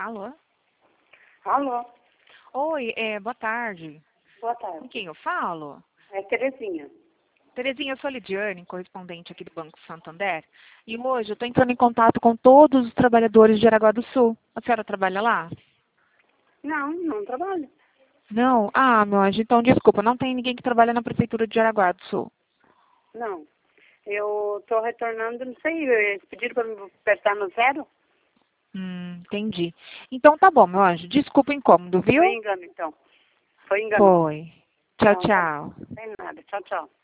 Alô? Alô, Oi, boa tarde. boa Com tarde. quem eu falo? É Terezinha. Terezinha, eu sou a Lidiane, correspondente aqui do Banco Santander. E hoje eu estou entrando em contato com todos os trabalhadores de Jaraguá do Sul. A senhora trabalha lá? Não, não trabalho. Não? Ah, meu anjo, então desculpa, não tem ninguém que trabalha na Prefeitura de Jaraguá do Sul. Não. Eu tô retornando, não sei, eles pediram para me apertar no zero? Entendi. Então tá bom, meu anjo. Desculpa o incômodo, Foi viu? engano, então. Foi engano. Foi. Tchau, Então, tá bom. tchau. Não tem nada. Tchau, tchau.